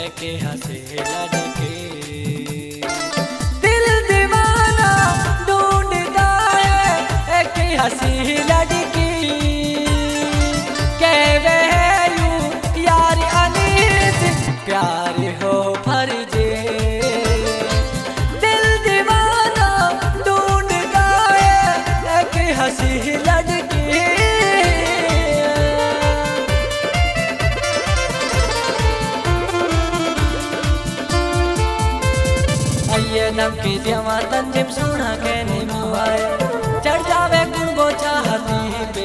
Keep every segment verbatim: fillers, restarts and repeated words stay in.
एक हंसे लड़के दिल दीवाना ढूंढता है एक हंसी लड़की कहवे यूं यार अनीस प्यार हो फर्जे दिल दीवाना ढूंढता है एक हंसी लड़की ये नम की जवा तंजिम सुना के निमुआए चढ़ जावे गुणगो चाहती पे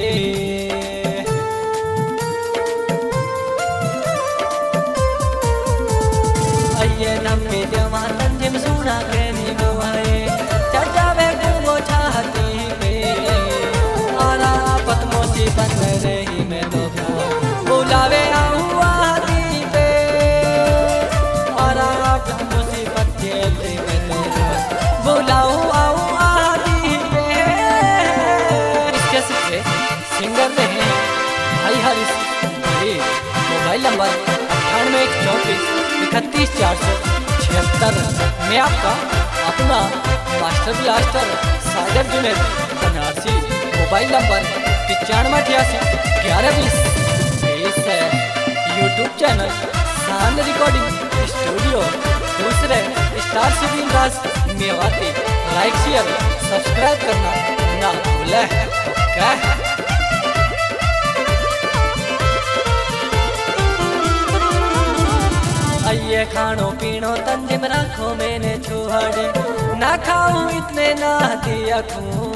ये नम की जवा तंजिम सुना के निमुआए चढ़ जावे गुणगो चाहती पे आरा पत्मों सी बन रही मैं तो बुलावे आऊँ आती पे आरा पत्मों सी बच्चे बुलाऊं आऊं आदि पे इसके सीखे सिंगर में है भाई हरीश भाई मोबाइल नंबर अट्ठानवे एक चौंतीस इकतीस चार सौ छिहत्तर में आपका अपना master blaster Sagar Junaid Banarasi mobile number पचानवे अठासी ग्यारह बीस तेईस है YouTube channel Shaan recording studio दूसरे Star City Raj Mewati like share subscribe करना ना भूले क्या आइए खानो पीनो तंजिम रखो मैंने छुहाड़े ना खाऊं इतने ना दिया खूं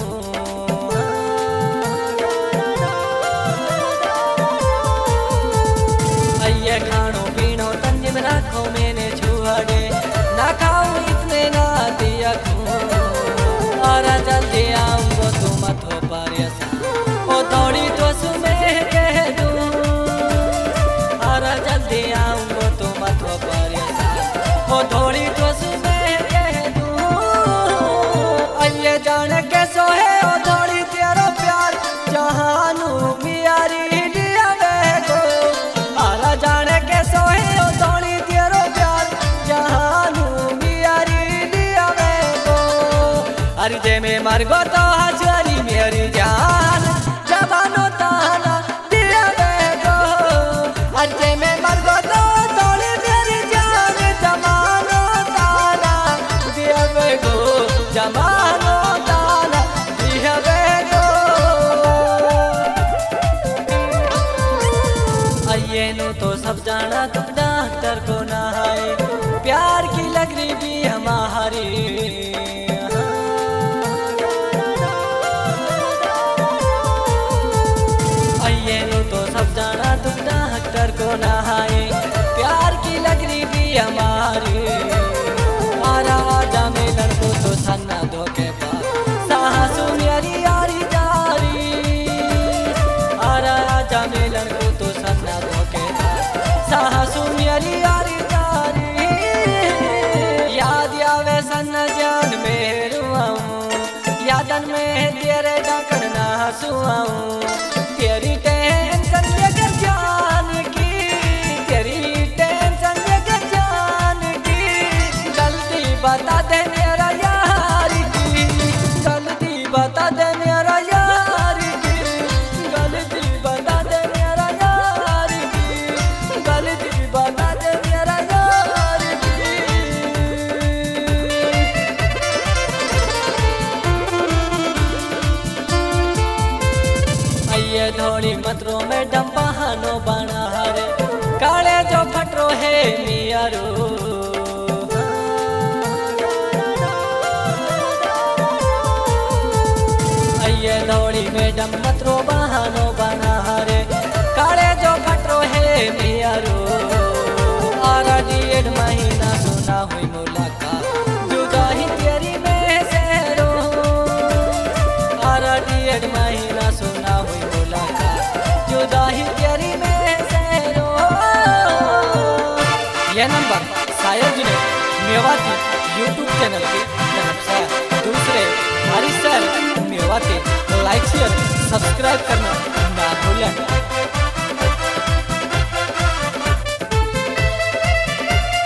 आइए खानो पीनो तंजिम रखो मैंने छुहाड़े ना खाऊं इतने ना दिया खूं और जल्दी आऊंगो तुम तो पारियसा ओ थोड़ी तो सुने कह दूं और जल्दी आऊंगो तुम तो पारियसा ओ थोड़ी तो सुने कह दूं अये जाने कैसो है ओ थोड़ी तेरा प्यार जहानू मियारी लिया गो और जाने कैसो है ओ थोड़ी तेरा प्यार जहानू अरे जे में मर गो तो हजरी मेरी जान जबानो ताना दिया गो अरे जे में मर गो तो थोड़ी मेरी जान जबानो ताना दिया गो जबानो ताना दिया गो आइए नो तो सब जाना तुम डॉक्टर को ना है प्यार की लग रही भी हमारी डॉक्टर को नहाए प्यार की लगरी भी हमारी आरा आजा मिलन को तो सन्ना धोखे पार साहसू मेरी यारी जारी आरा आजा मिलन को तो सन्ना धोखे पार साहसू मेरी यारी जारी याद आवे सन्ना जान में रुआऊं यादन में तेरे डाकन ना हंसुआऊं तेरी टेंशन लेकर जान की तेरी टेंशन लेकर जान की गलती बता दे मेरा यार की गलती बता दे मेरा यार की गलती बता दे मेरा यार की गलती बता दे मेरा यार की आइए धोड़ी मतरो में डम्बानो बना हरे काले जो फटरो है मियारो आइए धोड़ी में डम मतरो बहानो बना हरे काले जो फटरो है मियारो और डेढ़ महीना सुना हुई मुलाकात जुदा ही तेरी में से रो और डेढ़ महीना सुना हुई मुलाकात जुदा ही तेरी में से रो यह नंबर शायद जिन्हें मेवाती यूट्यूब चैनल की तरफ से दूसरे Harish sir Mewati like share subscribe करना ना भूलें।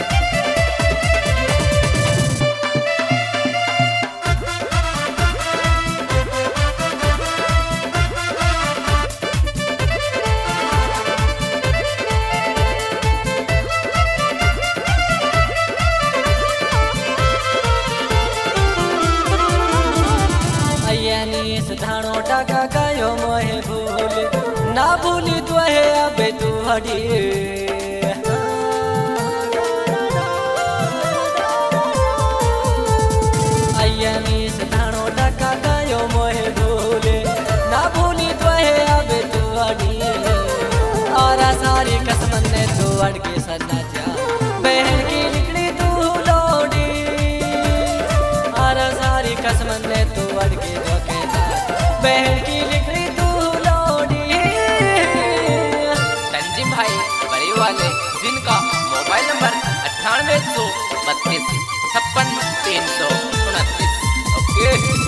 अड़ी मीस धाणो डका गयो मोहे भूले ना भूली तो है अब तू अड़ी और सारी कसमन ने तू अड़ के सदा जा बहन की निकली तू लोड़ी और सारी कसमन ने तू अड़ के धोखेदार बहन की निकली तू लोड़ी। तंजीम भाई बड़ी वाले जिनका मोबाइल नंबर अट्ठानवे सौ बत्तीस छप्पन तीन सौ उनतीस। ओके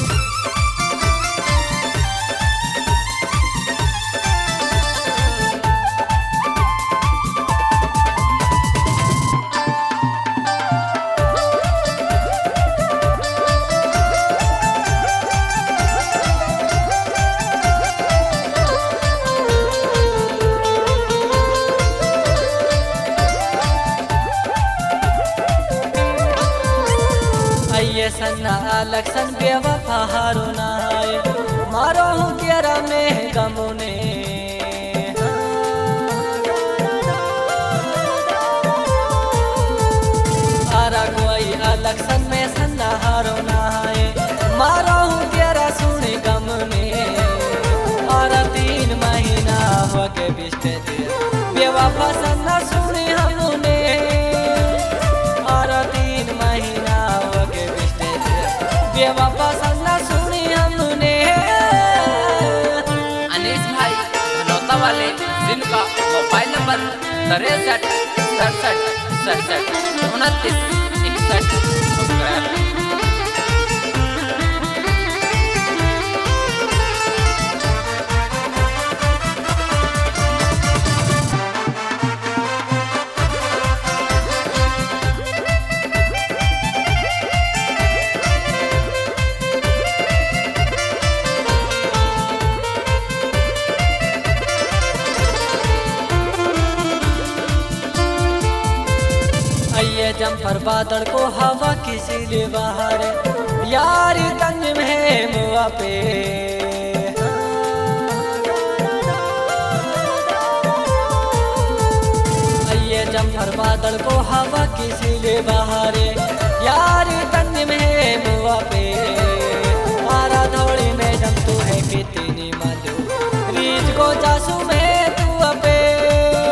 ये सन्ना लक्षण बेवफा हारो नाय मारो हूँ तेरा में गमुने आरा कोई लक्षण में सन्ना हारो नाय मारो हूँ तेरा सुने गमुने और तीन महीना हो के बिस्ते दे बेवफा सन्ना सुने हमने और तीन महीना वापस ना सुनी हमने। अनीस भाई धनौता वाले जिनका मोबाइल नंबर तिरसठ सड़सठ सड़सठ उनतीस इकसठ। जम्पर बादल को हवा किसी ले बाहर यार तंग में मुआ पे ये जम्पर बादल को हवा किसी ले बाहर यार तंग में मुआ पे मारा धोड़ी में जम तू है कितनी मधु रीच को जासू में तू अपे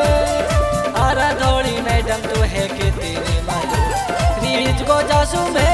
आरा धोड़ी में जम तू है कितनी को जासू में